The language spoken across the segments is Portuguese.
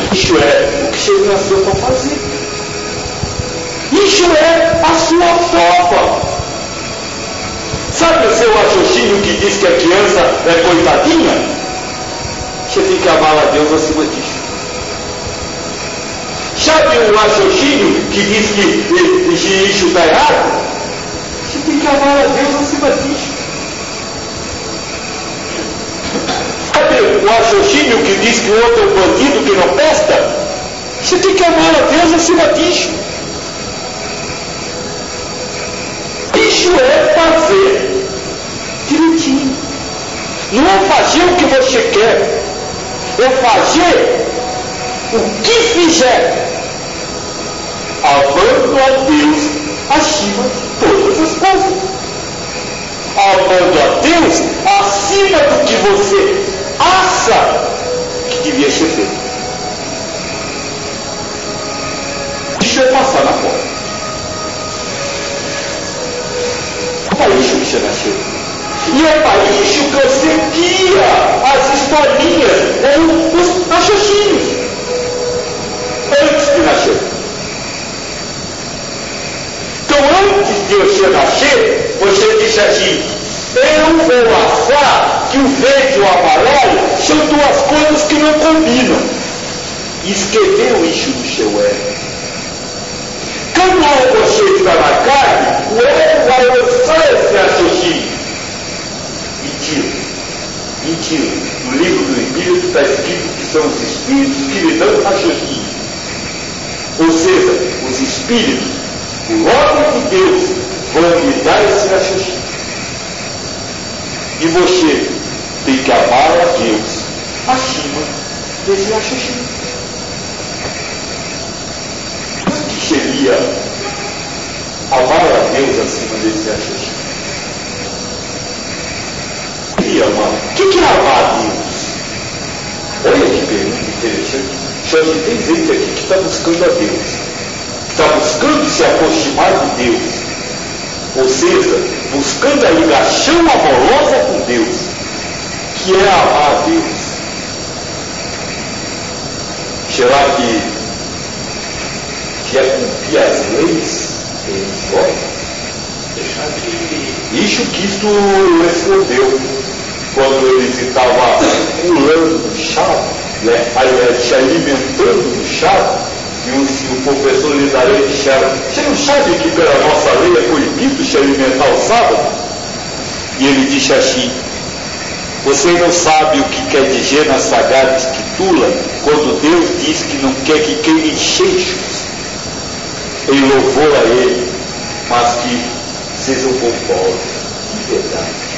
Isso é o que você nasceu para fazer. Isso é a sua prova. Sabe o seu raciocínio que diz que a criança é coitadinha? Você tem que amar a Deus acima disso. Sabe o raciocínio que diz que isso está errado? Você tem que amar a Deus acima disso. Sabe o raciocínio que diz que o outro é um bandido que não presta? Você tem que amar a Deus acima disso. Isso é fazer direitinho. Não é fazer o que você quer. É fazer o que fizer, amando a Deus acima de todas as coisas. Amando a Deus acima do que você acha que devia ser feito. Isso é passar na porta. É para isso que você nasceu. E é para isso que você guia as historinhas ou os raciocínios antes de nascer. Então, antes de você nascer, você disse assim: eu vou achar que o verde e o amarelo são duas coisas que não combinam. E escreveu isso no seu ego. Quando você está na carne, o ego vai lançar esse raciocínio. Mentira. No livro do Espírito está escrito que são os espíritos que lhe dão raciocínio. Ou seja, os espíritos, o ordem de Deus, vão lhe dar esse raciocínio. E você tem que amar a Deus acima desse raciocínio. O que seria amar a Deus acima desse raciocínio? O que é amar a Deus? Olha que pergunta interessante. Só que tem gente aqui que está buscando a Deus, está buscando se aproximar de Deus, ou seja, buscando a ligação amorosa com Deus, que é amar a Deus. Será que é cumprir as leis religiosas? Isso Cristo respondeu quando ele estava pulando no chá, se alimentando no chá, e o professor Lizaré disseram: você não sabe que pela nossa lei é proibido se alimentar ao sábado? E ele disse assim: você não sabe o que quer dizer na Sagrada Escritura quando Deus diz que não quer que queimem cheixos em louvor a Ele, mas que sejam conformes de verdade.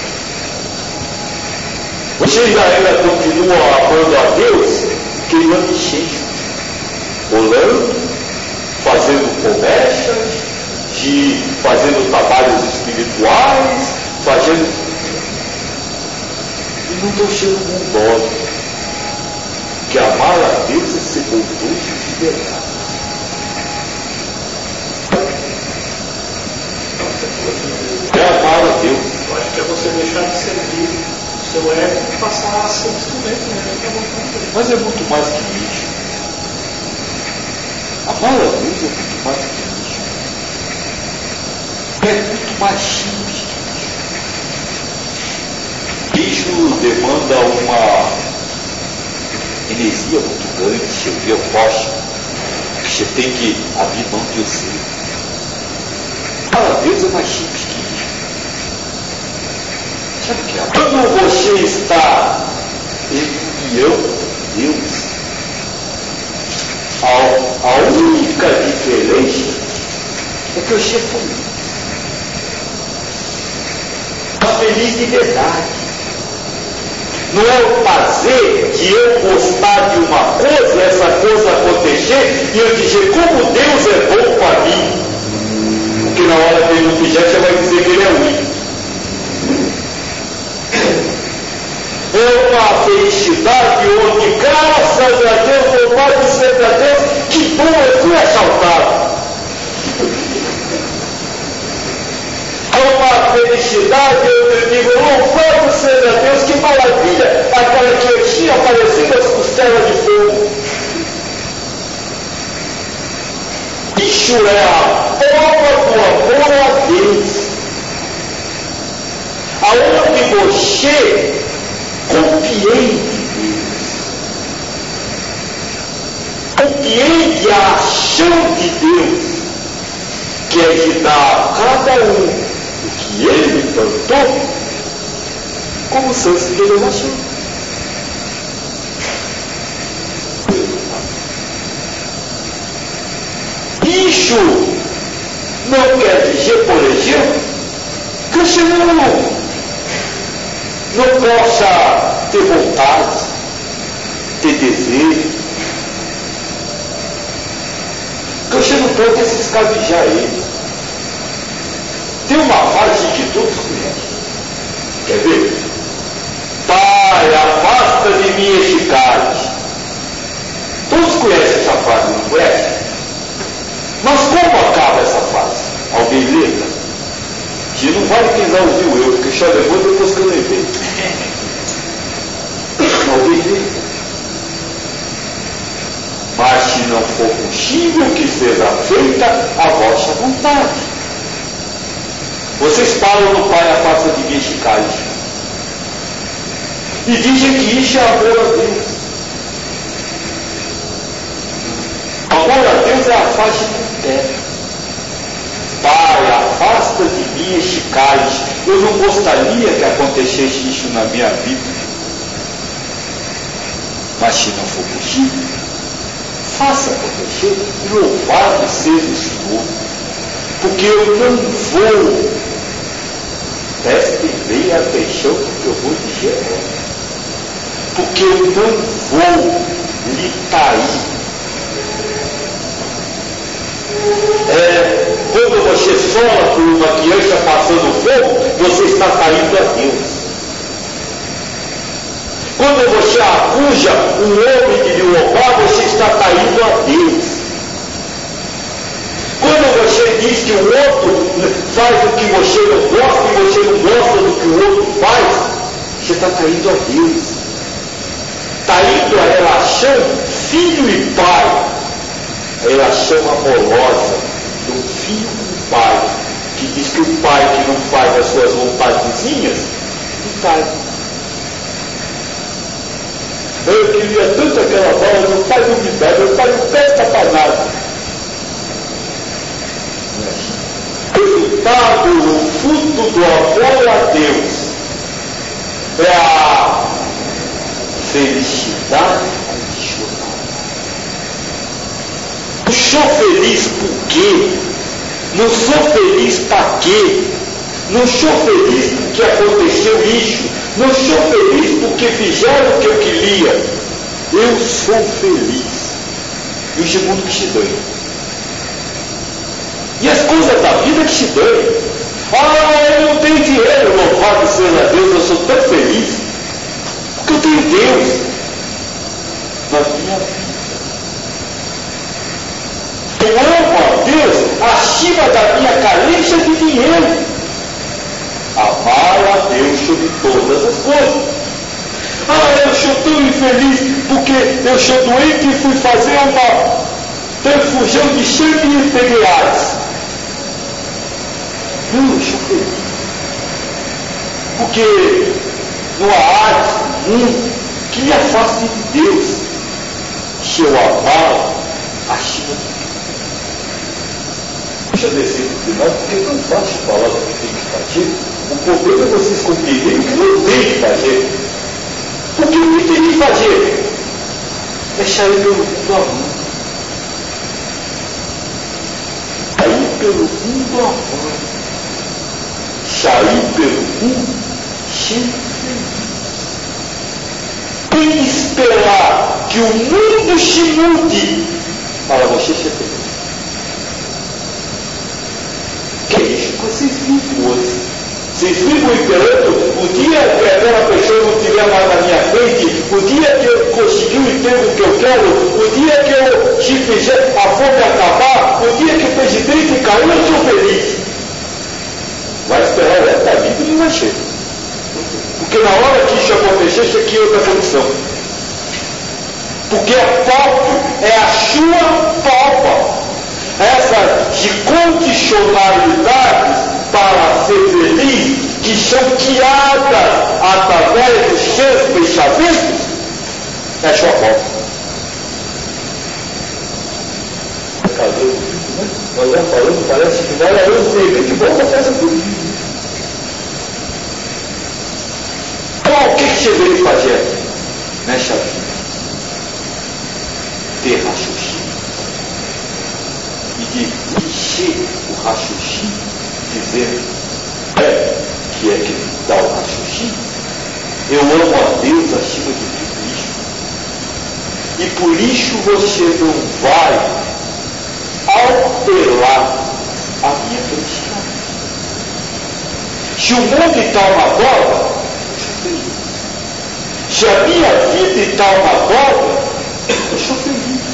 Vocês ainda continuam amando a Deus queimando cheixos, olhando, fazendo promessas, fazendo trabalhos espirituais, e não estão sendo bondosos. Que amar a Deus é ser bondoso de verdade. É amar a Deus. Eu acho que é você deixar de servir o seu ego e passar a ser um instrumento, né? Mas é muito mais que isso. Amar a Deus é muito mais que isso. É muito mais simples que isso. Isso demanda uma energia muito grande, servir ao próximo, que você tem que abrir mão de você. Amar a Deus é mais simples que isso. Sabe o que é? Quando você está em união com Deus, a única diferença é que você é feliz. Está feliz de verdade. Não é o fazer de eu gostar de uma coisa, essa coisa acontecer, e eu dizer como Deus é bom para mim. Porque na hora que ele não fizer, você vai dizer que ele é ruim. É uma felicidade onde, graças a Deus, louvado seja Deus, que bom, eu fui assaltado. É uma felicidade onde eu digo, louvado seja Deus, que maravilha, aquela criancinha aparecendo as costelas de fogo. Isso é a prova do amor a Deus. Aonde você compreende Deus, compreende a ação de Deus, que é de dar a cada um o que ele plantou, como santa revelação. Isso não quer dizer, por exemplo, que você não possa ter vontade, ter desejo, que você não pode se escabijar a ele. Tem uma frase que todos conhecem. Quer ver? Pai, afasta de mim este cálice. Todos conhecem essa frase, não conhecem? Mas como acaba essa frase? Alguém lembra? Que não vale quem já ouviu eu, porque já depois que eu lembrei. Alguém lembra? Mas se não for possível que seja feita a vossa vontade. Vocês falam no Pai, afasta de mim este cálice. E dizem que isso é amor a Deus. Amor a Deus é a face do pé. Pai, afasta de mim este cálice. Eu não gostaria que acontecesse isso na minha vida. Mas se não for possível, faça acontecer. Louvado seja o Senhor. Porque eu não vou. Prestem bem atenção porque eu vou dizer agora. Porque eu não vou lhe trair. Quando você sola por uma criança passando fogo, você está traindo a Deus. Quando você acusa um homem de lhe roubar, você está traindo a Deus. Quando você diz que o outro faz o que você não gosta e você não gosta do que o outro faz, você está traindo a Deus. Traindo a relação filho e pai, a relação amorosa do filho com o pai, que diz que o pai que não faz as suas vontadezinhas, não trai. Eu queria tanto aquela bola, meu pai não me dá, meu pai não presta para nada. Resultado, o fruto do amor a Deus é a felicidade condicional. Não sou feliz por quê? Não sou feliz para quê? Não sou feliz porque aconteceu isso. Não sou feliz porque fizeram o que eu queria. Eu sou feliz. E o segundo que se ganha. E as coisas da vida que se ganham. Eu não tenho dinheiro, louvado seja Deus, eu sou tão feliz. Porque eu tenho Deus na minha vida. Eu amo a Deus acima da minha carência de dinheiro. Amar a Deus sobre todas as coisas. Eu sou tão infeliz porque eu sou doente e fui fazer uma transfusão de sangue reais. Não, eu sou feliz. Porque não há arte no mundo que me afaste de Deus se eu amar acima de Deus. Deixa eu descer no final, porque é tão fácil falar do que tem que fazer. O problema é vocês compreenderem o que não tem que fazer. Porque o que tem que fazer é sair pelo mundo amando. Sair pelo mundo amando. Sair pelo mundo sendo feliz. E esperar que o mundo se mude para você ser feliz. Que é isso que vocês vivem hoje. Vocês ficam esperando o dia que aquela pessoa não estiver mais na minha frente, o dia que eu conseguir o emprego que eu quero, o dia que eu, se fizer a fome acabar, o dia que o presidente caiu, eu sou feliz. Vai esperar o resto da vida e não vai ser. Porque na hora que isso acontecer, isso aqui é outra condição. Porque a falta é a sua falta. essas de condicionalidades para ser feliz, que são criadas através dos seus pensamentos, é sua volta. Nós já falamos, parece que nós não sei que volta faz tudo. Então, o que você veio fazer aqui, nesta vida? Ter raciocínio. E de encher o raciocínio, dizendo que é que dá o raciocínio. Eu amo a Deus acima de tudo isso. E por isso você não vai alterar a minha felicidade. Se o mundo está uma dobra, eu sou feliz. Se a minha vida está uma dobra, eu sou feliz.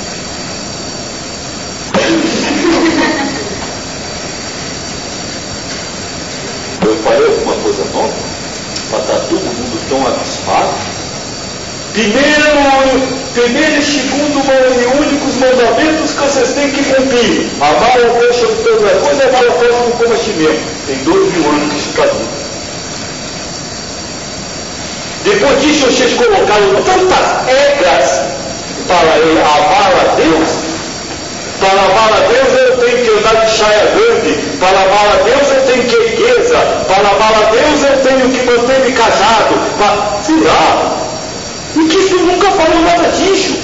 Eu falei alguma coisa nova para estar todo mundo tão abismado. Primeiro e segundo e únicos mandamentos que vocês têm que cumprir: amar a Deus sobre todas as coisas e amar o próximo como a si mesmo. Tem 2.000 anos que isso está dito. Depois disso, vocês colocaram tantas regras para amar a Deus. Para amar a Deus eu tenho que andar de saia grande. Para amar a Deus eu tenho que ir igreja. Para amar a Deus eu tenho que manter-me casado. Sei lá. E que isso nunca falou nada disso.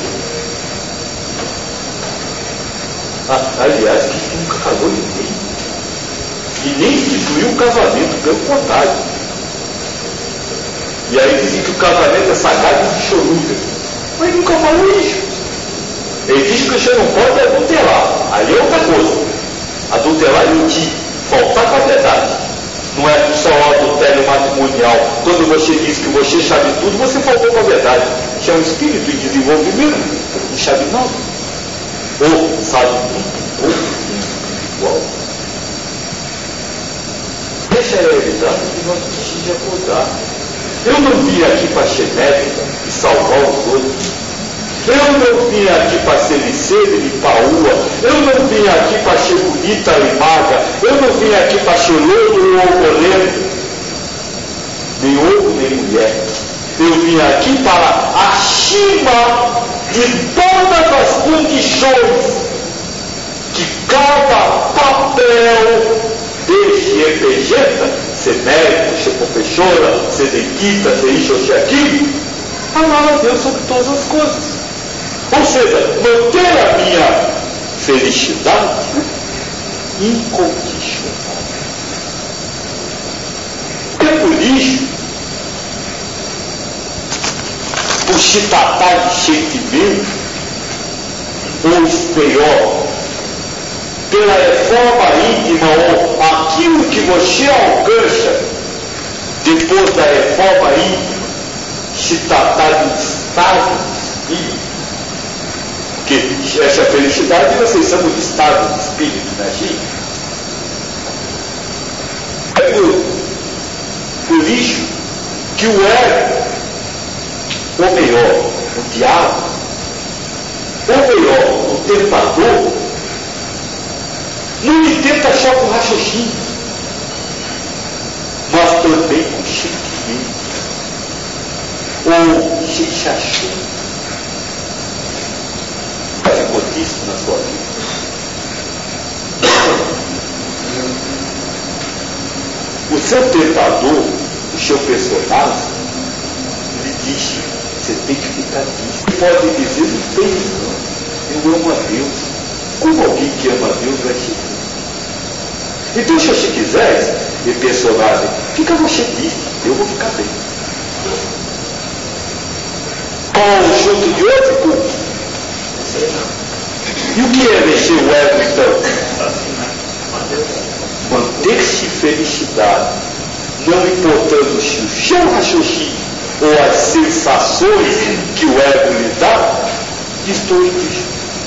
Aliás, que isso nunca casou ninguém. E nem instituiu o casamento, pelo contrário. E aí dizem que o casamento é sagrado de choruda. Mas nunca falou isso. Ele diz que você não pode adulterar. Aí é outra coisa. Adulterar é mentir, faltar com a verdade. Não é só o adultério matrimonial. Quando você diz que você sabe tudo, você faltou com a verdade. Isso é um espírito em desenvolvimento. Não sabe nada. Ou sabe tudo, ou igual. Essa é a realidade que nós precisamos acordar. Eu não vim aqui para ser médico e salvar os outros. Eu não vim aqui para ser liceira e paúa. Eu não vim aqui para ser bonita e magra. Eu não vim aqui para ser louro ou moreno. Nem homem, nem mulher. Eu vim aqui para, acima de todas as condições que cada papel desse representa, ser médico, ser professora, ser dentista, ser isso ou ser aquilo, amar a Deus sobre todas as coisas. Ou seja, manter a minha felicidade incondicional. É por isso, por se tratar de sentimento, ou pior, pela reforma íntima, ou aquilo que você alcança depois da reforma íntima, se tratar de estado de espírito. Porque essa felicidade vocês chamam de estado de espírito, né, gente? É por isso que o ego, ou melhor, o diabo, ou melhor, o tentador, não lhe tenta só com raciocínio, mas também com sentimento, ou sensação. Ficou isso na sua vida. O seu tentador, o seu personagem, ele diz: você tem que ficar disso. Pode dizer: não tem não. Eu amo a Deus. Como alguém que ama a Deus vai ser? Então, se você quiser, e personagem, fica você disso, eu vou ficar bem. Ou junto de outro povo. E o que é vencer o ego, então? Manter-se felicidade, não importando se o seu raciocínio ou as sensações que o ego lhe dá, destoem disso.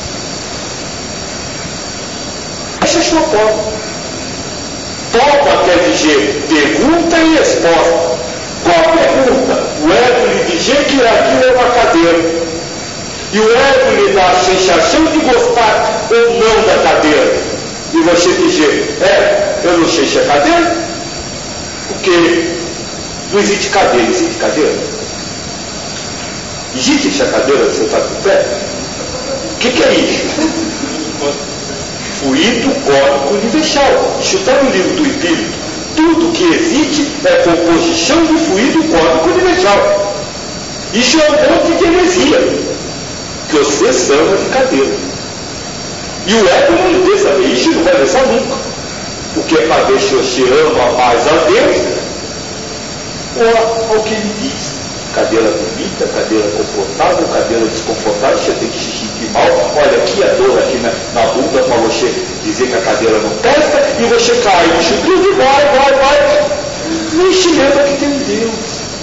Essa é a sua prova. Prova quer dizer pergunta e resposta. Qual a pergunta? O ego lhe dizer que aquilo é uma cadeira. E o ego lhe dá a sensação de gostar ou não da cadeira. E você dizer, eu não sei se é cadeira, porque não existe cadeira, existe cadeira. Existe essa cadeira que você está com o pé? O que é isso? Fluido cósmico universal. Isso está no livro do Espírito. Tudo que existe é composição de fluido cósmico universal. Isso é um monte de heresia que você chama de cadeira. E o ego não lhe deixa ver isso, não vai deixar nunca. Porque é para ver se você ama mais a Deus ou ao que ele diz. Cadeira bonita, cadeira confortável, cadeira desconfortável, você tem que se sentir mal. Olha aqui a dor aqui na bunda para você dizer que a cadeira não presta, e você cai nisso tudo e vai. Nem se lembra que tem um Deus.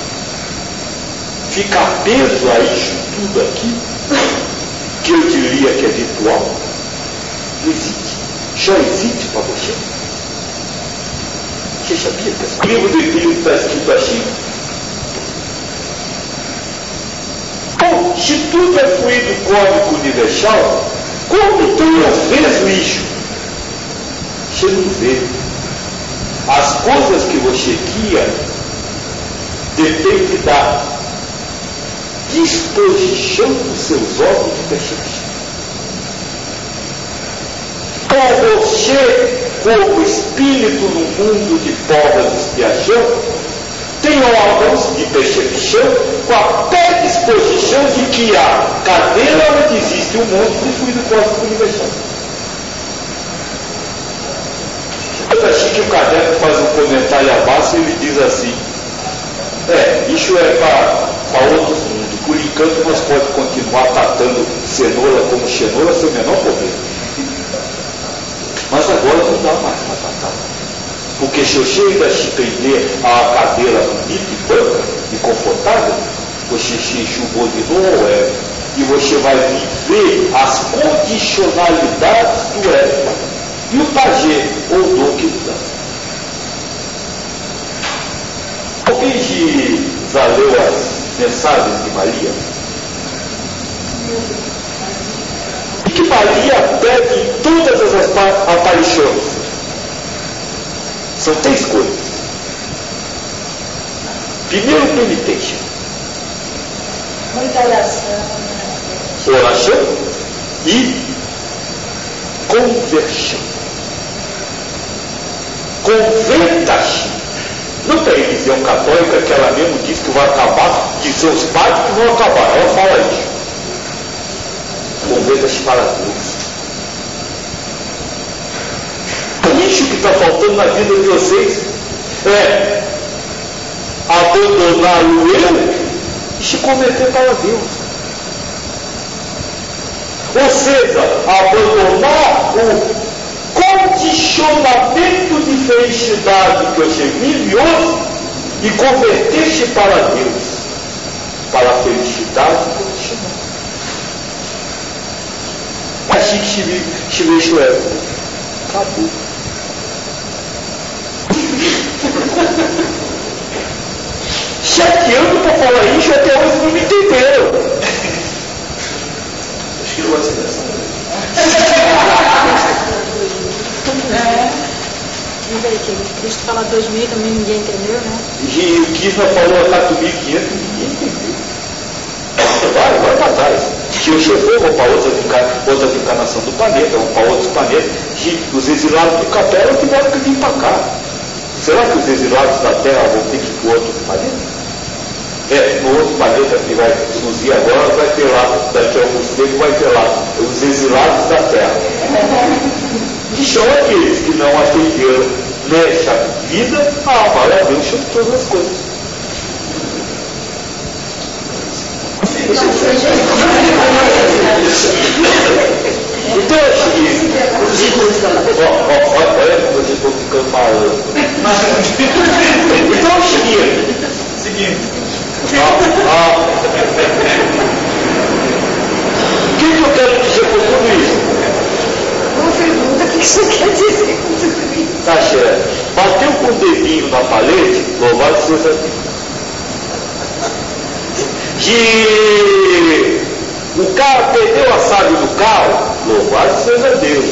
Ficar preso a isso tudo aqui, que eu diria que é virtual, não existe. Só existe para você. Você sabia que o livro do Espírito está escrito assim? Bom, se tudo é fluido cósmico universal, como então eu vejo isso? Você não vê. As coisas que você guia dependem da disposição dos seus órgãos de percepção. Então você, como espírito no mundo de provas e expiação, tem órgãos de percepção com a predisposição de que a cadeira onde existe um monte de fluido cósmico universal. Eu achei que o Kardec faz um comentário abaixo e ele diz assim: isso é para outros mundos. Por enquanto nós podemos continuar tratando cenoura como cenoura sem o menor problema. Mas agora não dá mais para tratar. Porque se você ainda se prender a cadeira bonita e branca e confortável, você se enxugou de novo e você vai viver as condicionalidades do ego e o pajé ou dom que lhe dá. Alguém já leu as mensagens de Maria? E que Maria pede em todas as aparições. São 3 coisas. Primeiro, penitência. Muita oração e conversão. Converta-se. Não tem religião católica que ela mesmo diz que vai acabar, de seus pais que vão acabar. Ela fala isso. Converta-se para Deus. Isso que está faltando na vida de vocês é abandonar o eu e se converter para Deus. Ou seja, abandonar o condicionamento de felicidade que você vive hoje e converter-se para Deus, para a felicidade condicional. Assim que se mexe o ego. Acabou. Chateando para falar isso, até hoje não me entenderam. Acho que não vai ser dessa Cristo fala 2000 também ninguém entendeu, né? E o Kisma falou a 4.500, ninguém entendeu. Vai para trás. Se você for para outras encarnações do planeta, ou para outros planetas, os exilados do Capela tiveram que vir para cá. Será que os exilados da Terra vão ter que ir para outro planeta? No outro planeta que vai surgir agora, vai ter lá, daqui a alguns tempos, vai ter lá os exilados da Terra. Que são aqueles que não atenderam nessa vida a amar a Deus sobre todas as coisas. Então é o seguinte, olha como eu estou ficando malandro. Então é o seguinte. O que eu quero dizer com tudo isso? Uma pergunta, o que você quer dizer com tudo isso? Tá certo. Bateu com o dedinho na parede, louvado seja Deus. Que o cara passagem do carro, louvado seja Deus.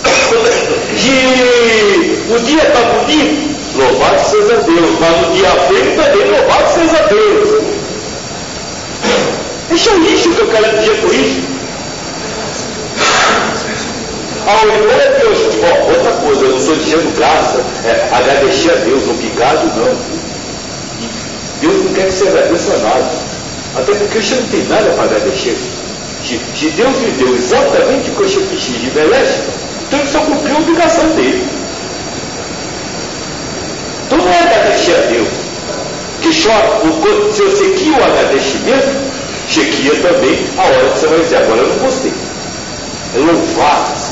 O dia está bonito, louvado seja Deus. Mas no dia feio também, louvado seja Deus. Deixa isso que eu quero dizer com isso. Ao invés de Deus, outra coisa, eu não estou dizendo graça, agradecer a Deus, obrigado não. Deus não quer que você agradeça nada. Até porque você não tem nada para agradecer. Se Deus lhe deu exatamente o que você precisa e merece, então ele só cumpriu a obrigação dele. Então não é agradecer a Deus. Que só se você quer o agradecimento, você quer também a hora que você vai dizer, agora eu não gostei. É louvado.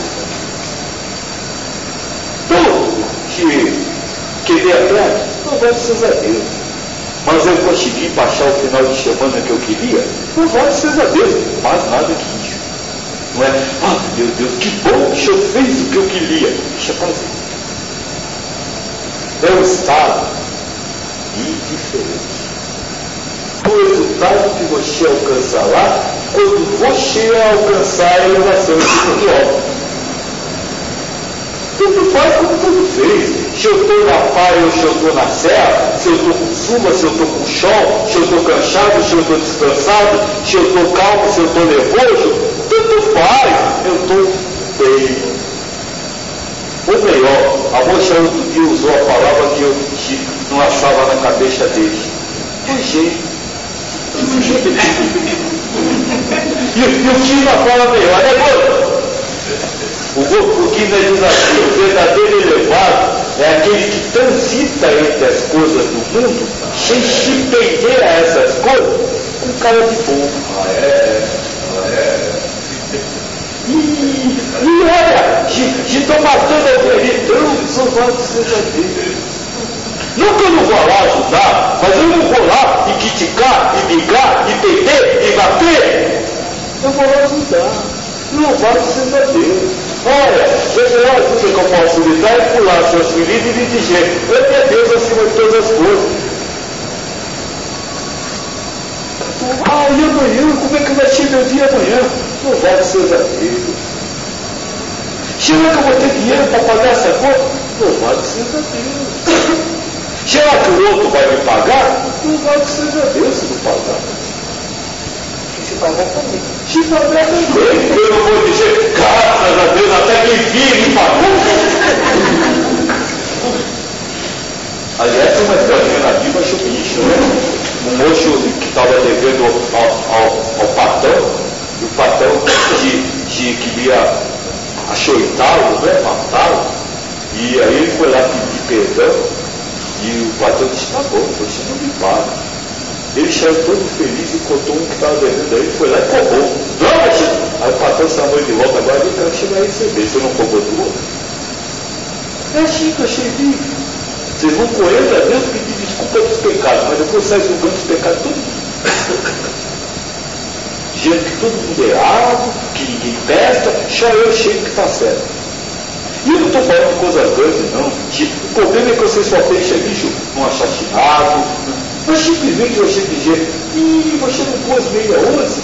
Tudo que dê atrás, louvado seja Deus. Mas eu consegui baixar o final de semana que eu queria, louvado seja Deus. Mais nada que isso. Não é, meu Deus, que bom que o Senhor fez o que eu queria. Deixa eu fazer. É um estado indiferente. O resultado que você alcança lá, quando você alcançar a elevação espiritual. Tudo faz como tudo fez. Se eu estou na praia ou se eu estou na serra, se eu estou com chuva, se eu estou com sol, se eu estou cansado, se eu estou descansado, se eu estou calmo, se eu estou nervoso, tudo faz. Eu estou bem. Ou melhor, a moça outro dia usou a palavra que eu não achava na cabeça dele. Fugiu. E o que na fala melhor, né, moço? O Guinness diz assim, o verdadeiro elevado é aquele que transita entre as coisas do mundo sem se prender a essas coisas com cara de bobo. E olha, se estão matando alguém ali, então louvado seja Deus. Não que eu não vou lá ajudar, mas eu não vou lá e criticar, e brigar, e perder, e bater. Eu vou lá ajudar. Louvado seja Deus. Olha, você ajuda que eu posso lhe dar e pular suas feridas e lhe dizer, ame a Deus acima de todas as coisas. E amanhã, como é que vai ser meu dia amanhã? Louvado seja Deus. Será que eu vou ter dinheiro para pagar essa conta? Louvado seja Deus. Será que o outro vai me pagar? Louvado seja Deus se não pagar. Se pagar também. Se pagar também. Eu não vou dizer, graças a Deus, até que enfim me pagou. Aliás, uma historinha na Bíblia sobre isso, né? Um moço que estava devendo ao patrão, e o patrão queria açoitá-lo, né? Matá-lo, e aí ele foi lá pedir perdão, e o patrão disse, tá bom, você não me paga. Ele saiu todo feliz e contou um que estava devendo a ele, foi lá e cobrou. Aí o patrão chamou ele de volta, agora você vai receber, você não cobrou do outro. É assim que eu cheguei. Vocês vão correndo a Deus pedir desculpa dos pecados, mas depois sai julgando os pecados todo mundo. Dizendo que todo mundo é errado, que ninguém presta, só eu sei que está certo. E eu não estou falando de coisas grandes, não. O problema é que você só pensa nisso num assassinato, mas simplesmente você dizer, você não pôs meia onze.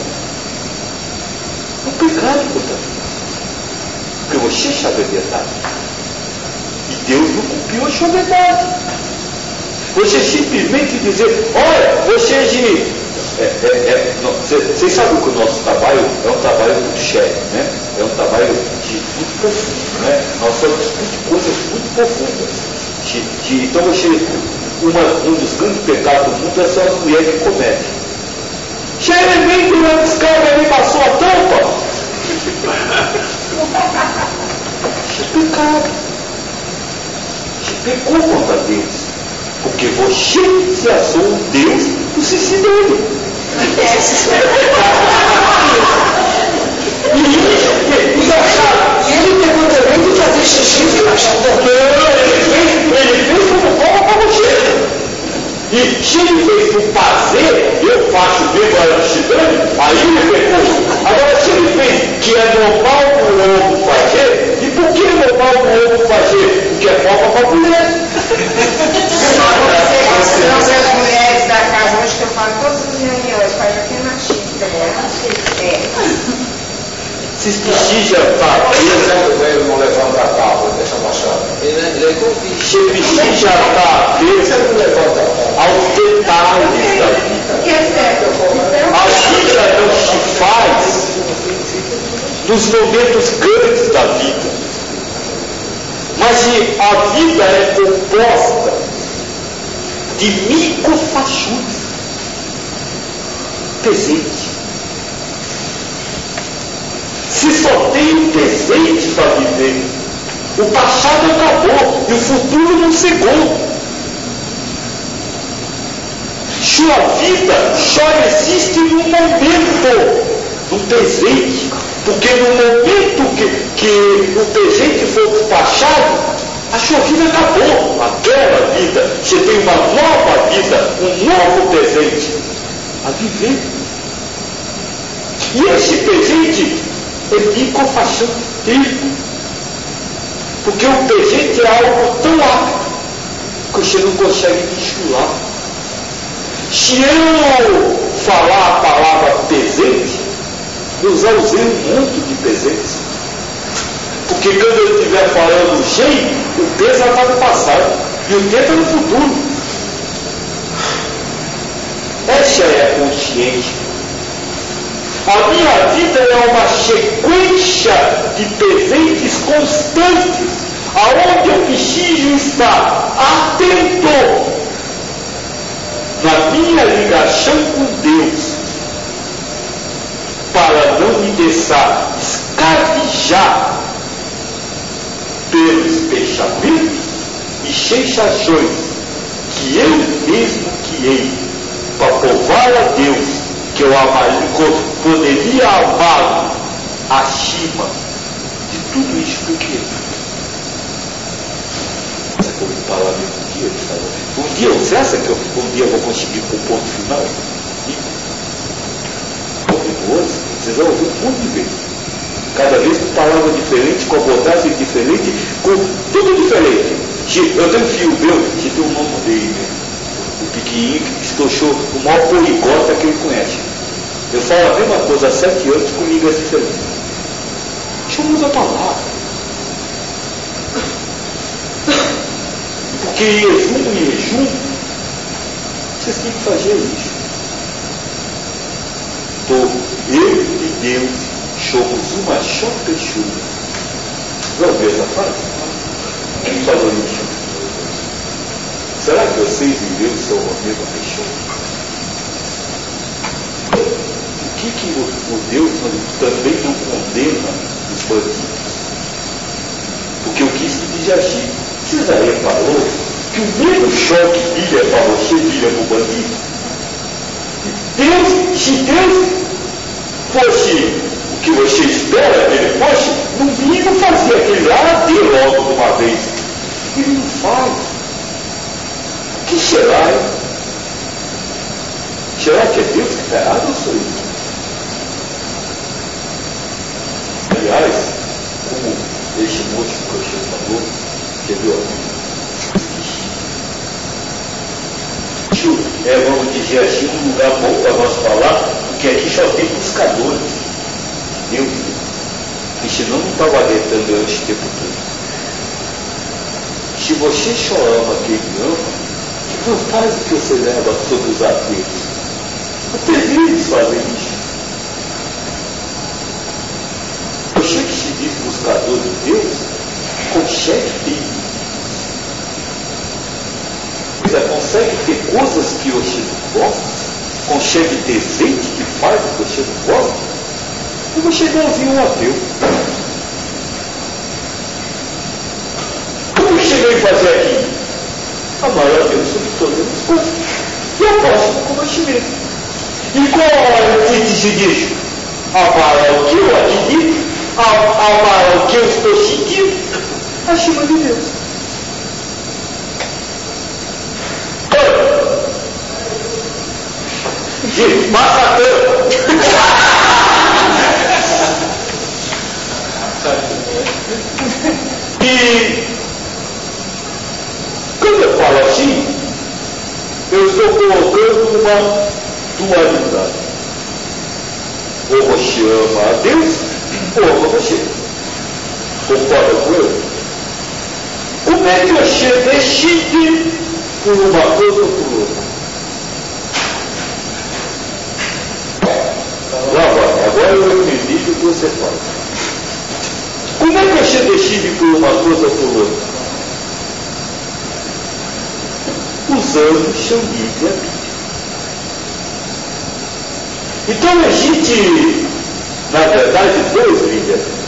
É um pecado, portanto. Porque você sabe a verdade. E Deus não cumpriu a sua verdade. Você simplesmente dizer, olha, vocês sabem que o nosso trabalho é um trabalho muito sério, né? É um trabalho muito profundo, né? Nós somos de coisas muito profundas. Então um dos grandes pecados do mundo é só a mulher que comete. Se ele vem de uma descarga e passou a tampa, isso é pecado. Você pecou contra Deus. Porque você se achou um Deus do si dele. E ele pegou também de fazer xixi e ele fez como forma para você. E se ele fez por fazer, eu faço mesmo a ansiedade, aí ele pecou. Agora, se ele fez que é normal para o homem fazer, e por que é normal para o homem fazer? Porque é forma para a mulher. São as mulheres da casa, hoje que eu falo todas as reuniões, faz aqui na China. Se vestígia está Ele não levanta a tábua, deixa baixar. Ele é convite. se vestígia está presa Ele não levanta a tábua. aos detalhes da vida. Que é certo. A vida não se faz nos momentos grandes da vida, mas a vida é composta de microfachões. Presente. Se só tem um presente para viver, o passado acabou e o futuro não chegou. Sua vida só existe no momento, no presente, porque no momento que o presente for despachado, a sua vida acabou. Aquela vida, você tem uma nova vida, um novo presente a viver. E esse presente é microfachão tempo. Porque o presente é algo tão rápido que você não consegue misturar. Se eu falar a palavra presente, eu já usei um monte de presentes. Porque quando eu estiver falando G, o P já está no passado e o T está no futuro. Essa é a consciência. A minha vida é uma sequência de presentes constantes, aonde eu preciso estar atento na minha ligação com Deus, para não me deixar escravijar pelos pensamentos e sensações que eu mesmo criei para provar a Deus que eu poderia amá-lo acima de tudo isso que eu queria. Essa que eu vou falar um dia, você acha que um dia eu vou conseguir com o ponto final? Vocês vão ouvir um monte de vezes. Cada vez com palavra diferente, com abordagem diferente, com tudo diferente. Eu tenho um filho meu, que tem um nome dele, o pequenininho que estochou o maior poliglota que ele conhece. Eu falo a mesma coisa há 7 anos, comigo é diferente. Deixa eu mudar a palavra. Porque em jejum, vocês têm que fazer isso. Eu e Deus somos uma só pessoa. Vamos ver essa frase? Quem falou isso? Será que vocês e Deus são a mesma pessoa? Por que o Deus também não condena os bandidos? Porque eu quis te dizer assim. Cesareia falou que o mesmo choque vira para você, vira para o bandido. Se Deus fosse o que você espera que ele fosse, no mínimo fazia aquele AD logo de uma vez. Ele não faz. O que será, hein? Será que é Deus que está errado ou sou eu? Aliás, como esse moço que você falou, entendeu? Vamos dizer assim, um lugar bom para nós falar, porque aqui só tem buscadores. Deus. E senão não estava alertando eu esse tempo todo. Se você só ama quem ama, que vantagem que você leva sobre os ateus? Até eles fazem isso. Você que se diz buscador de Deus, consegue ter. Você consegue ter coisas que você não gosta? Consegue ter gente que faz o que você não gosta? E você não ouviu um ateu. O que você veio fazer aqui? Amar a Deus sobre todas as coisas. E eu posso como você mesmo. E qual é o que diz? Amar o que eu acredito, amar o que eu estou sentindo, acima de Deus. De massacre. E quando eu falo assim, eu estou colocando uma dualidade. Ou você ama a Deus, Pô, você concorda com eu? Como é que você decide por uma coisa ou por outra? Agora eu entendi o que você fala. Como é que você decide por uma coisa ou por outra? Usando o seu livre-arbítrio. Então existe, na verdade, dois livre-arbítrios.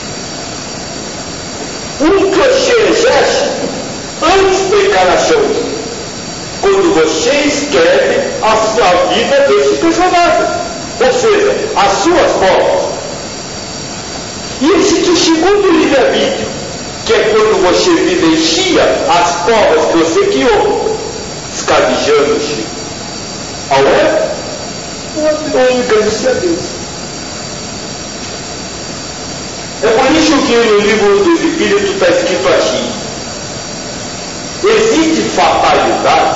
Um que você exerce antes da encarnação, quando você escreve a sua vida desse personagem, ou seja, as suas formas. E existe o segundo livre-arbítrio, que é quando você vivencia as formas que você criou, escravizando-se ao ego ou ligando-se a Deus. É por isso que no livro dos Espíritos está escrito assim: existe fatalidade?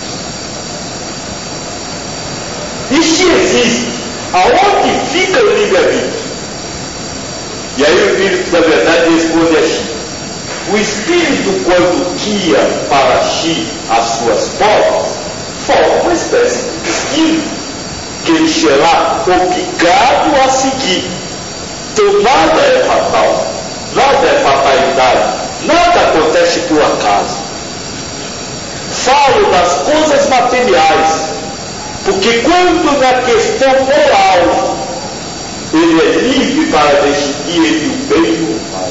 E se existe, aonde fica o livre-arbítrio? E aí o Espírito da Verdade responde assim: o Espírito, quando guia para si as suas formas, forma uma espécie de destino, que ele será obrigado a seguir. Então nada é fatal, nada é fatalidade, nada acontece por acaso. Falo das coisas materiais, porque quando na questão moral ele é livre para decidir entre o bem e o mal.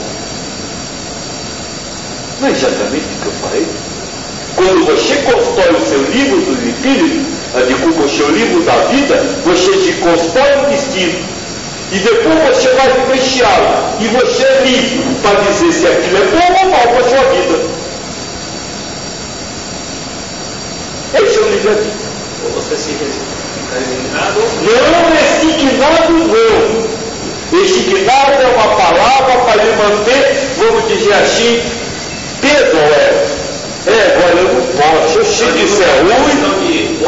Não é exatamente o que eu falei? Quando você constrói o seu livro dos Espíritos, o seu livro da vida, você se constrói um destino. E depois você vai vivenciá-lo. E você é livre para dizer se aquilo é bom ou mal para a sua vida. Esse é o livre-arbítrio. Você se resignado? Não, resignado não. Resignado é uma palavra para lhe manter, vamos dizer assim, Pedro agora eu não posso. Se disser ruim,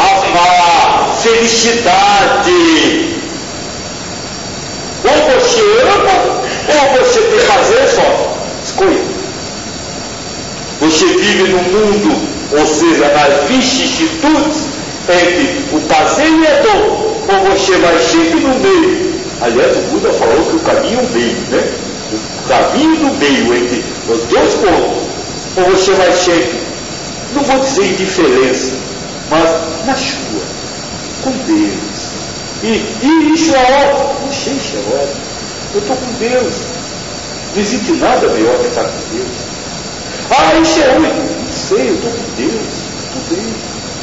felicidade. Ou você ama, ou você tem prazer só. Escolha. Você vive num mundo, ou seja, nas vicissitudes entre o prazer e a dor, ou você vai sempre no meio. Aliás, o Buda falou que o caminho é o meio, né? O caminho do meio entre os dois pontos. Ou você vai sempre, não vou dizer indiferença, mas na sua, com Deus. E isso é óbvio. Não sei se é óbvio. Eu estou com Deus. Não existe nada melhor que estar com Deus. Ah, isso é ruim. Não sei, eu estou com Deus. Estou bem.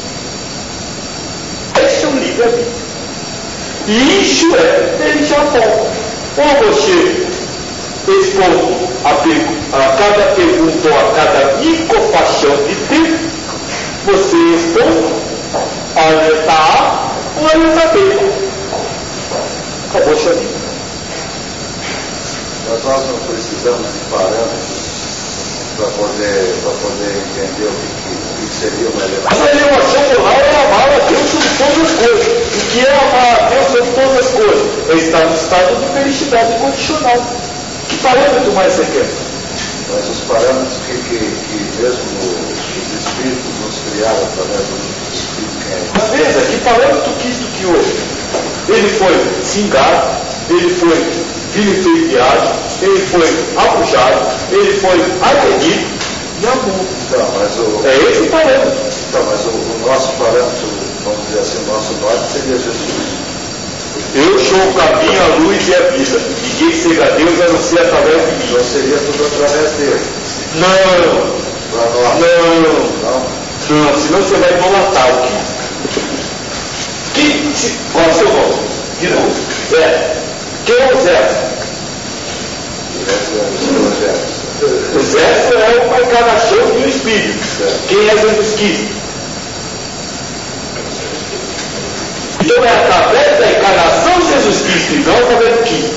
Esse é o livre-arbítrio. E isso ele já volta. Ou você responde a cada pergunta ou a cada microfação de tempo, você responde a letra A ou a letra B. Acabou o seu livro. Mas nós não precisamos de parâmetros para poder entender o que seria uma elevação. Mas a elevação moral é amar a Deus sobre todas as coisas. O que é amar a Deus sobre todas as coisas? É estar no estado de felicidade condicional. Que parâmetro mais você quer? Mas os parâmetros que mesmo os Espíritos nos criaram através do Espírito que é. Mas veja, que parâmetro que isto que houve? Ele foi cingado, ele foi vilipendiado, ele foi abusado, ele foi agredido e amor. Então, mas é esse o parâmetro. Então, mas o nosso parâmetro, vamos dizer assim, o nosso norte seria Jesus. Eu sou o caminho, a luz e a vida. Ninguém chega a Deus a não ser através de mim. Então seria tudo através dele. Não. Não, senão você vai idolatrar o qual é o seu nome? De novo. Zé. Quem é o Zé? O Zé é uma encarnação de um espírito. Quem é Jesus Cristo? Então é através da encarnação de Jesus Cristo e não através do Cristo.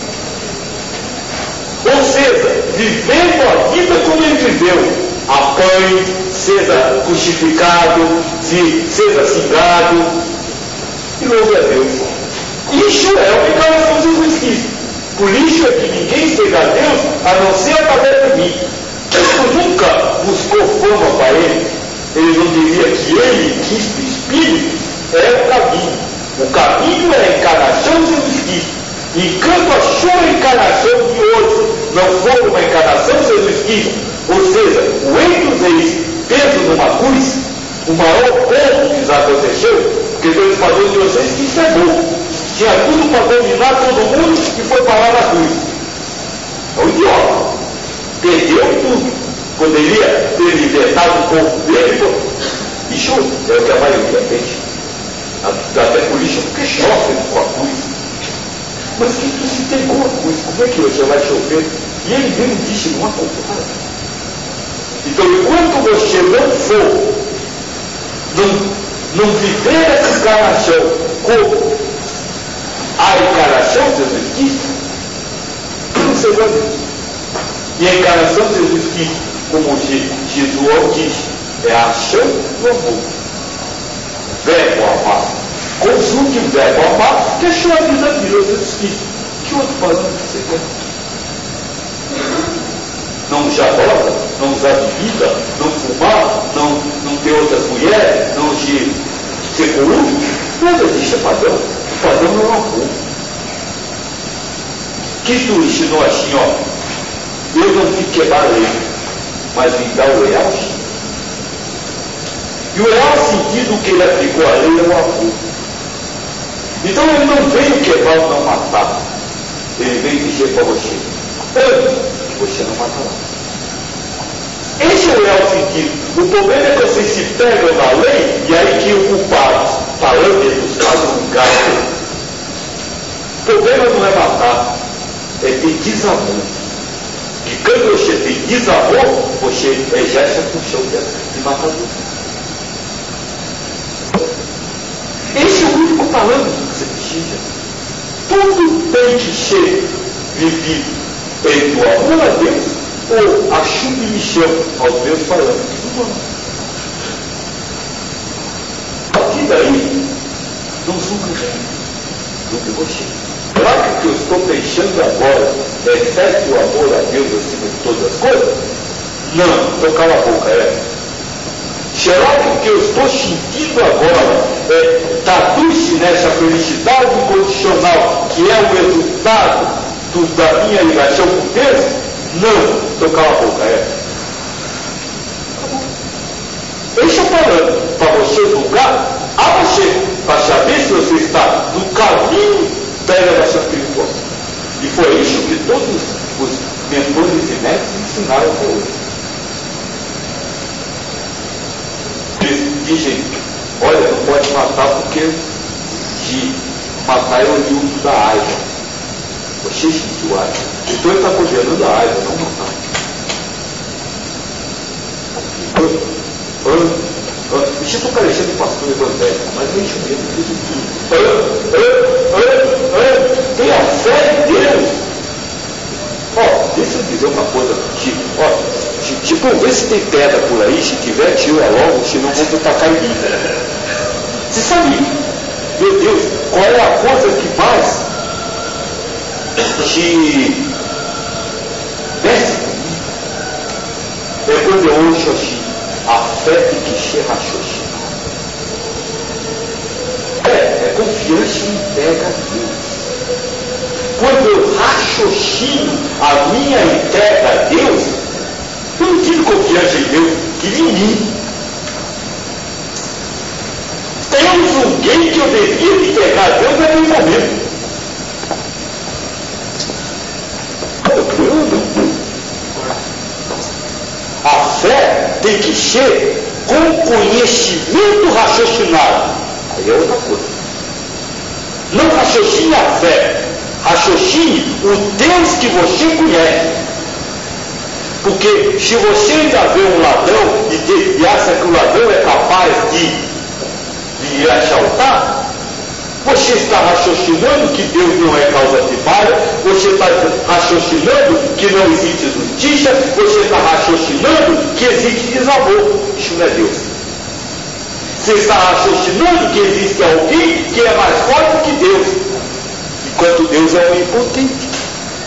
Ou seja, vivendo a vida como ele viveu, apanhe, seja crucificado, seja cingado, e louve a Deus. Isso é a encarnação de Jesus Cristo. O lixo é que ninguém chega a Deus a não ser através de mim. Cristo nunca buscou fama para ele. Ele não diria que ele, Cristo, Espírito, é o caminho. O caminho é a encarnação de Jesus Cristo. Enquanto a sua encarnação de hoje não for uma encarnação de Jesus Cristo, ou seja, o rei dos reis preso numa cruz, o maior ponto que já aconteceu, porque Deus falou de vocês que isso é bom. Tinha tudo para dominar todo mundo e foi parar na cruz. É um idiota. Perdeu tudo. Poderia ter libertado o povo dele. Isso é o que a maioria fez. Até por isso porque chove com a cruz. Mas que tu se pegou a cruz, como é que você vai chover? E ele mesmo disse, não há culpado. Então, enquanto você não for, não viver essa encarnação como a encarnação de Jesus Cristo, não se vai ver. E a encarnação de Jesus Cristo, como Jesus disse, é a ação do amor. Verbo amar. Conjugue o verbo amar, que é só a vida de Jesus Cristo. Que outro padrão que você quer? Não usar droga, não usar bebida, não fumar, não ter outras mulheres, não ser corrupto. Nada disso é padrão. O padrão é o amor. Cristo ensinou assim, ó. Eu não vim quebrar a lei, mas vim dar o real sentido. E o real sentido que ele aplicou à lei é o amor. Então ele não veio quebrar ou não matar. Ele veio dizer para você, antes que você não matará. Esse é o real sentido. O problema é que vocês se pegam na lei e aí que o culpado, parâmetros, faz um gasto. O problema não é matar, é ter desamor. E quando você tem desamor, você exerce a função de matador. Esse é o único parâmetro que você precisa. Tudo tem que ser vivido entre o amor a Deus ou a submissão aos meus parâmetros humanos. A partir daí, não julgue você. Será que o que eu estou pensando agora excede o amor a Deus acima de todas as coisas? Não, então cala a boca, Será que o que eu estou sentindo agora traduz-se nessa felicidade incondicional que é o resultado da minha ligação com Deus? Não, então cala a boca, Esse é o parâmetro para você julgar a você, para saber se você está no caminho da elevação espiritual. E foi isso que todos os mentores e mestres ensinaram até hoje. Eles dizem, olha, não pode matar porque se matar é oriundo da raiva. Você sentiu raiva. Então ele está condenando a raiva, não matar. Me sinto parecendo pastor evangélico, mas é isso mesmo. Tem a fé em Deus. Deixa eu dizer uma coisa. Tipo, vê se tem pedra por aí, se tiver, tira logo, senão vou tacar em mim. Você sabe, meu Deus, qual é a coisa que mais te desce comigo? É quando eu ouço assim, a fé tem que ser raciocinada. É confiança e entrega a Deus. Quando eu raciocino a minha entrega a Deus, eu não tive confiança em Deus, tive em mim. Eu julguei que eu devia me entregar a Deus naquele momento. A fé tem que ser com conhecimento raciocinado. Aí é outra coisa. Não raciocine a fé, raciocine o Deus que você conhece. Porque se você ainda vê um ladrão e acha que o ladrão é capaz de lhe assaltar, você está raciocinando que Deus não é causa de falha, você está raciocinando que não existe justiça, você está raciocinando que existe desamor. Isso não é Deus. Você está raciocinando que existe alguém que é mais forte que Deus, enquanto Deus é onipotente.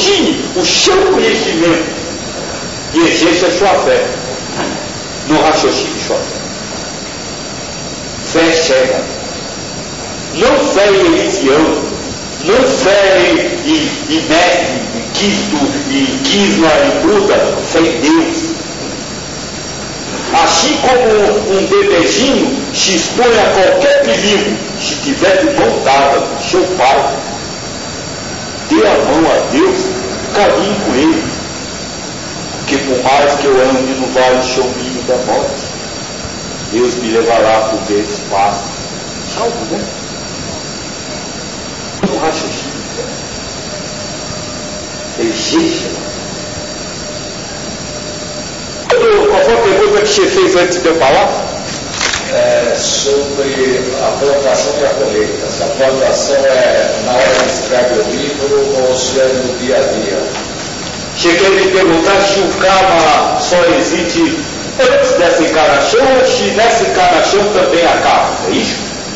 raciocine o seu conhecimento e exerça a sua fé. No raciocínio sua fé. Fé cega. Não fé em religião, não fé em mestre, em Cristo, em Kisma, em Buda, fé em Deus. Assim como um bebezinho se expõe a qualquer perigo, se tiver de mão dada com seu pai, dê a mão a Deus, caminhe com ele. Porque por mais que eu ande no vale sombrio da morte, Deus me levará por verdes pastos. Salvo, né? No raciocínio. Existe. Qual foi a pergunta que você fez antes de eu falar? Sobre a plantação e a colheita. Se a plantação é na hora que escreve o livro ou se é no dia a dia. Você quer me perguntar se o karma só existe antes dessa encarnação ou se nessa encarnação também acaba? É isso?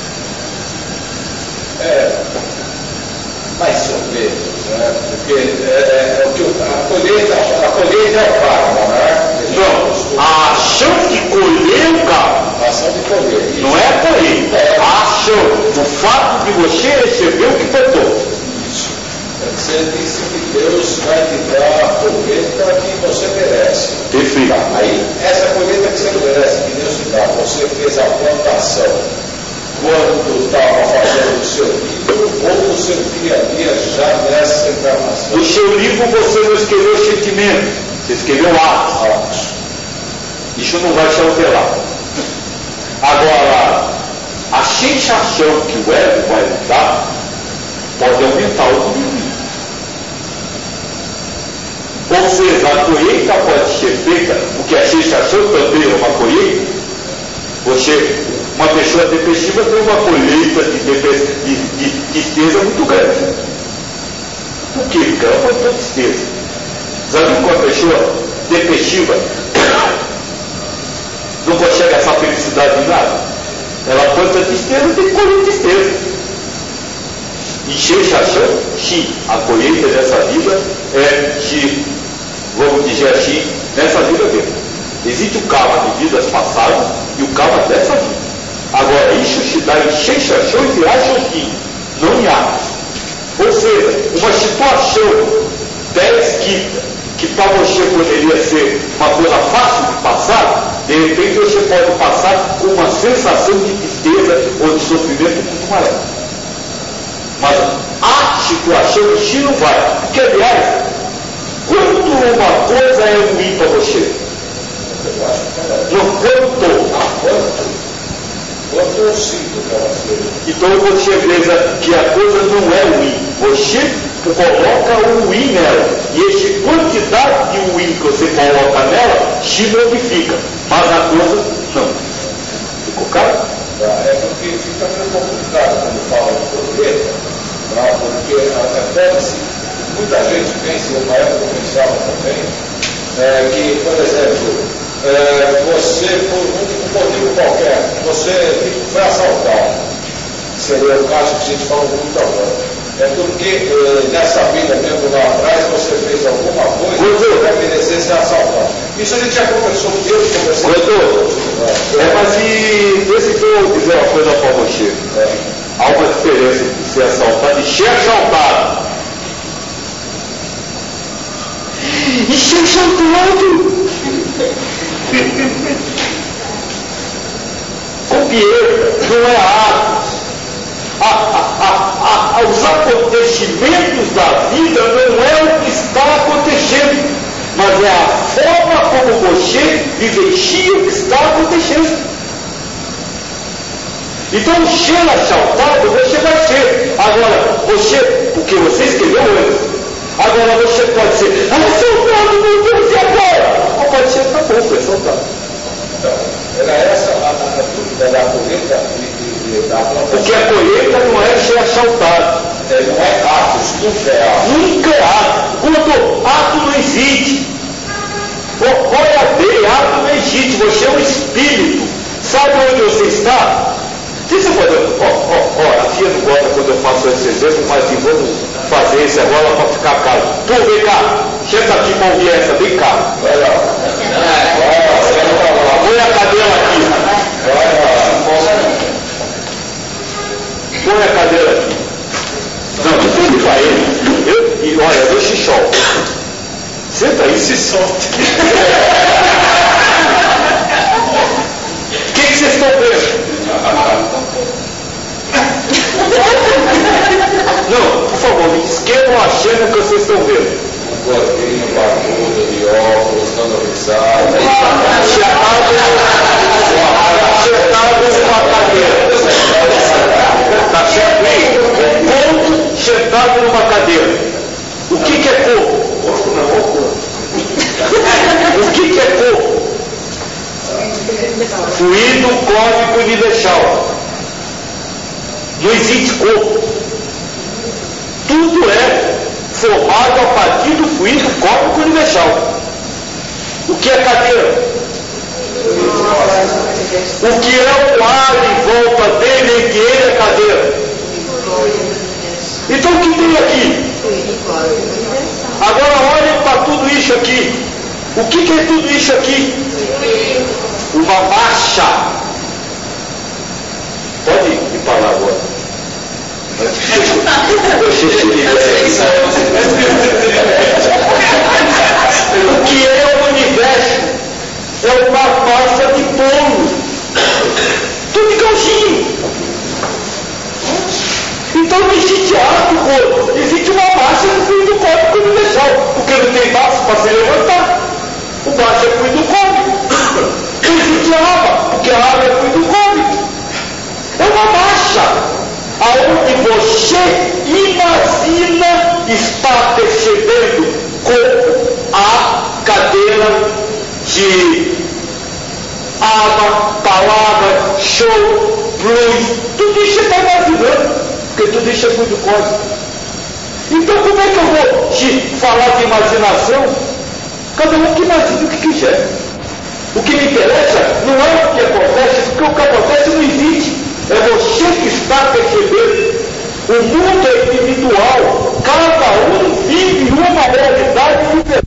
Mais ou menos, né? Porque a colheita é o karma, né? Não, a ação de colher o karma. A ação de colher. Não é a colheita, a ação, o fato de você receber o que plantou. Isso. Você disse que Deus vai te dar a colheita que você merece. Perfeito. Aí, essa colheita que você merece, que Deus te dá, você fez a plantação quando estava fazendo o seu livro ou no seu dia a dia já nessa encarnação? No seu livro você não escreveu sentimento, você escreveu atos. Isso não vai se alterar. Agora, a sensação que o ego vai lhe dar pode aumentar ou diminuir. Ou seja, a colheita pode ser feita, porque a sensação também é uma colheita. Uma pessoa depressiva tem uma colheita de tristeza muito grande. Por quê? Porque ela plantou tristeza. Sabe que uma pessoa depressiva não consegue achar felicidade em nada? Ela planta tristeza, tem que colher tristeza. E sensação, sim, a colheita dessa vida é, se, vamos dizer assim, nessa vida mesmo. Existe o karma de vidas passadas e o karma dessa vida. Agora, isso se dá em sensações e raciocínio, não em atos. Ou seja, uma situação descrita que para você poderia ser uma coisa fácil de passar, de repente você pode passar com uma sensação de tristeza ou de sofrimento muito maior. Mas a situação em si não vai. Porque, aliás, quando uma coisa é ruim para você? Quanto eu sinto aquela coisa. Então você veja que a coisa não é ruim. Você coloca o ruim nela. E essa quantidade de ruim que você coloca nela se modifica. Mas a coisa não. Ficou claro? É porque fica meio complicado quando fala de colheita, porque até muita gente pensa, eu na época pensava também, que, por exemplo, você, por um motivo qualquer, você foi assaltado. Seria o caso que a gente falou muito agora. É porque nessa vida mesmo lá atrás você fez alguma coisa para merecer ser assaltado. Isso a gente já conversou com Deus, conversou com Deus. Mas deixa eu dizer uma coisa para você. Há uma diferença de ser assaltado e ser assaltado. E ser assaltado. Copiei, não é atos. Os acontecimentos da vida não é o que está acontecendo, mas é a forma como você vivencia o que está acontecendo. Então, ser assaltado você vai ser. Agora, porque você escreveu antes. Agora você pode ser assaltado, meu Deus, e agora? Ou pode ser, tá bom, foi assaltado. Então, era essa a dúvida da colheita e da plantação. Porque a colheita não é ser assaltado. Não é atos, nunca é ato. Nunca é ato. Quando ato não existe. Olha bem, ato não existe. Você é um espírito. Sabe onde você está? Você pode, a Fia não gosta quando eu faço esse exemplo, mas vamos fazer esse agora para ficar caro. Tu, vem cá, senta aqui para ouvir essa, vem cá. Vai lá. Põe a cadeira aqui. Põe a cadeira aqui. Não, tudo para ele. E olha, eu xixol. Senta aí, se solte. O que vocês estão vendo? Não, por favor, me descrevam a cena que vocês estão vendo. Um gordinho, barbudo, de óculos, dando risada. Sentado numa cadeira. Tá certo aí? Corpo sentado numa cadeira. O que é corpo? Corpo não, corpo. O que é corpo? Fluido cósmico universal. Não existe corpo. Tudo é formado a partir do fluido cósmico universal. O que é cadeira? O que é o ar em volta dele, em que ele é cadeira? Então o que tem aqui? Agora olhem para tudo isso aqui. O que é tudo isso aqui? Uma marcha. Pode ir para lá agora. O que é o universo? É uma massa de bolo. Tudo igualzinho. Então não existe ar do corpo. Existe uma massa do fluido cósmico universal. Porque não tem massa para se levantar. O baixo é fluido cósmico. Não existe água, porque a água é fluido cósmico. É uma massa aonde você imagina estar percebendo com a cadeira de água, palavra, show, blues, tudo isso você está imaginando, porque tudo isso é fluido cósmico. Então como é que eu vou te falar de imaginação? Cada um que imagine o que quiser. O que me interessa não é o que acontece, porque o que acontece não existe. É você que está percebendo. O mundo é individual. Cada um vive uma realidade diferente.